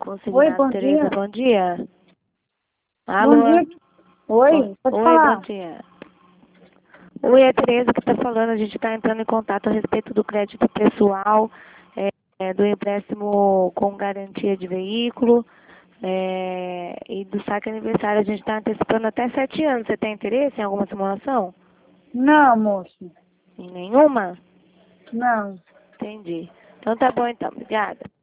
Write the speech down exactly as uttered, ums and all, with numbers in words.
Oi, Consignado, bom Tereza, dia. bom dia. Alô? Bom dia. Oi, pode Oi, falar. bom dia. Oi, é a Tereza que está falando. A gente está entrando em contato a respeito do crédito pessoal, é, é, do empréstimo com garantia de veículo é, e do saque aniversário. A gente está antecipando até sete anos. Você tem interesse em alguma simulação? Não, moço. Em nenhuma? Não. Entendi. Então tá bom então. Obrigada.